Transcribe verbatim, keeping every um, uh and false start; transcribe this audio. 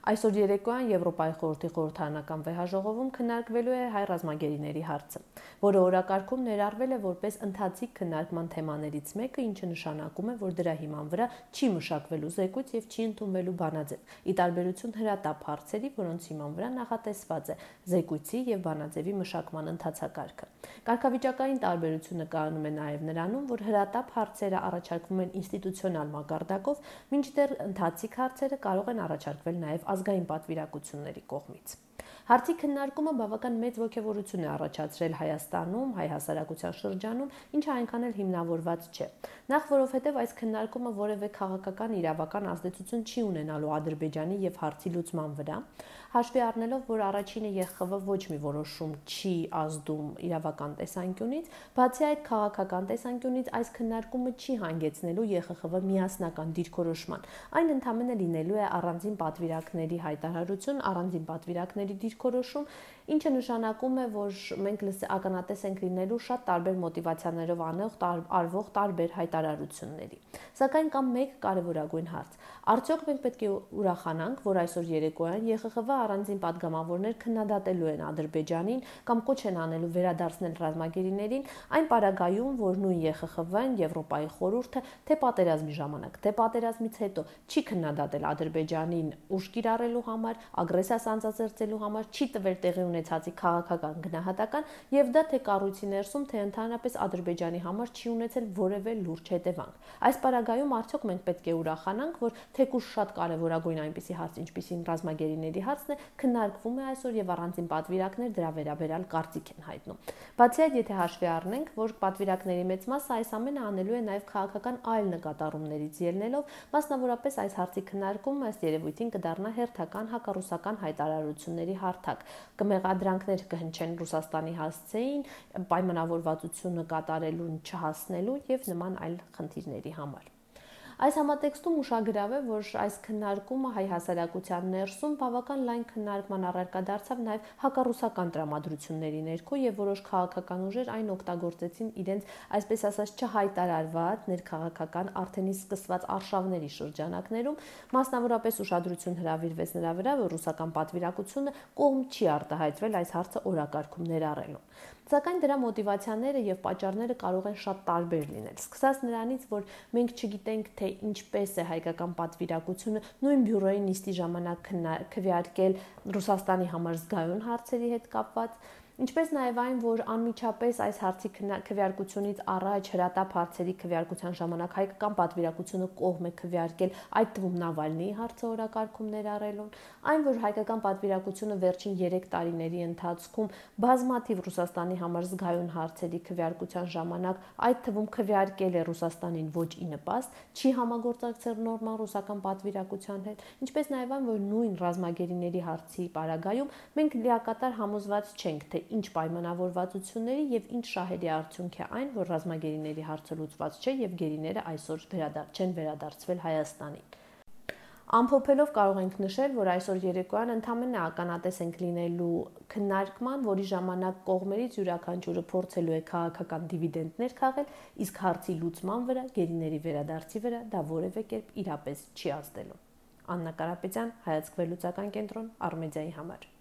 Այսօր երեկոյան Եվրոպայի խորհրդի խորհրդարանական վեհաժողովում քննարկվելու է հայ ռազմագերիների հարցը, որը օրակարգում ներառվել է որպես ընթացիկ քննարկման թեմաներից մեկը, ինչը նշանակում է, որ դրա հիման վրա չի մշակվելու զեկույց եւ չի ընդունվելու բանաձև, ի տարբերություն հրատապ հարցերի, որոնց հիման վրա նախատեսված է զեկույցի եւ բանաձևի մշակման ընթացակարգը։ Կարգավիճակային տարբերությունը կայանում է նաեւ նրանում, որ հրատապ հարցերը առաջարկվում են ինստիտուցիոնալ մակարդակով, մինչդեռ ընթացիկ հարցերը կարող են առաջարկվել նաեւ ազգային պատվիրակությունների կողմից։ Հարցի քննարկումը բավական մեծ ոգևորություն է առաջացրել Հայաստանում, հայ հասարակության շրջանում, ինչը այնքան էլ հիմնավորված չէ։ Նախ որովհետև այս քննարկումը որևէ քաղաքական իրավական ազդեցություն չի ունենալու Ադրբեջանի եւ հարցի լուծման վրա, հաշվի առնելով, որ առաջինը ԵԽԽՎ ոչ մի որոշում չի ազդում իրավական տեսանկյունից, բացի այդ քաղաքական տեսանկյունից այս քննարկումը չի հանգեցնելու ԵԽԽՎ միասնական դիրքորոշման։ Այն ընդհանրապես լինելու է առանձին պատվիրակների հայտարարություն, առանձին պատվիրակների դիրքորոշում, ինչը նշանակում է, որ մենք ականատես ենք լինելու շատ տարբեր մոտիվացիաներով անող արվող տարբեր հայտարարությունների։ Սակայն կա մեկ կարևորագույն հարց. արդյոք մենք պետք է ուրախանանք, որ այսօր երեկոյան ԵԽԽՎ առանձին պատգամավորներ քննադատելու են Ադրբեջանին կամ կոչ են անելու վերադարձնել ռազմագերիներին, այն պարագայում, որ նույն ԵԽԽՎ-ն, Եվրոպայի խորհուրդը, թե պատերազմի ժամանակ, թե պատերազմից հետո չի քննադատել Ադրբեջանին ուժ կիրառելու համար, ագրեսիա սանձազերծելու համար, չի տվել տեղի ունեցածի քաղաքական գնահատական եւ դա թե կառույցի ներսում, թե ընդհանրապես Ադրբեջանի համար չի ունեցել որևէ լուրջ հետևանք։ Այս պարագայում արդյոք մենք պետք է ուրախանանք, որ թեկուզ շատ կարևորագույն այնպիսի հարց, ինչպիսին ռազմագերիների հարցն է, քննարկվում է այսօր եւ առանձին պատվիրակներ դրա վերաբերյալ կարծիք են հայտնում։ Բացի այդ, եթե հաշվի առնենք, որ պատվիրակների մեծ մասը այս ամենը անելու է նաեւ քաղաքական այլ նկատառումներից ելնելով, մասնավորապես այս հարցի քննարկումը ըստ երևույթին կդառնա հերթական հակառուսական հայտարարությունների հարթակ, կմեղադրանքներ կհնչեն Ռուսաստանի հասցեին, պայմանավորվածությունը կատարելուն չհասնելու եւ նման այլ խնդիրների համար։ Այս համատեքստում ուշագրավ է, որ այս քննարկումը հայ հասարակության ներսում բավական լայն քննարկման առարկա դարձավ նաև հակառուսական տրամադրությունների ներքո եւ որոշ քաղաքական ուժեր այն օգտագործեցին իրենց, այսպես ասած, չհայտարարված ներքաղաքական արդեն իսկ սկսված արշավների շրջանակներում, մասնավորապես ուշադրություն հրավիրվեց նրա վրա, որ ռուսական պատվիրակությունը կողմ չի արտահայտվել այս հարցը օրակարգում ներառելու։ Սակայն դրա մոտիվացիաները եւ պատճառները կարող են շատ տարբեր լինել։ Սկսած նրանից, որ մենք չգիտենք, թե ինչպես է հայկական պատվիրակությունը նույն բյուրոյի նիստի ժամանակ քվեարկել Ռուսաստանի համար զգայուն հարցերի հետ կապված, ինչպես նաև այն, որ անմիջապես այս հարցի քվեարկությունից առաջ հրատապ հարցերի քվեարկության ժամանակ հայկական պատվիրակությունը կողմ է քվեարկել, այդ թվում Նավալնիի հարցը օրակարգում ներառելուն, այն, որ հայկական պատվիրակությունը վերջին երեք տարիների ընթացքում բազմաթիվ Ռուսաստանի համար զգայուն հարցերի քվեարկության ժամանակ, այդ թվում քվեարկել է Ռուսաստանին ոչ ի նպաստ, չի համագործակցել նորմալ ռուսական պատվիրակության հետ, ինչպես նաև այն, որ նույն ռազմագերիների հարցի պարագայում մենք լիակատար համոզված չենք, թե ինչ պայմանավորվածությունների եւ ինչ շահերի արդյունք է այն, որ ռազմագերիների հարցը լուծված չէ եւ գերիները այսօր վերադարձ չեն վերադարձվել Հայաստանին։ Ամփոփելով կարող ենք նշել, որ այսօր երեկոյան ընդամենը ականատես ենք լինելու քննարկման, որի ժամանակ կողմերից յուրաքանչյուրը փորձելու է քաղաքական դիվիդենտներ քաղել, իսկ հարցի լուծման վրա, գերիների վերադարձի վրա դա որևէ կերպ իրապես չի ազդելու։ Աննա Կարապետյան, Հայացք վերլուծական կենտրոն, Արմեդիայի համար։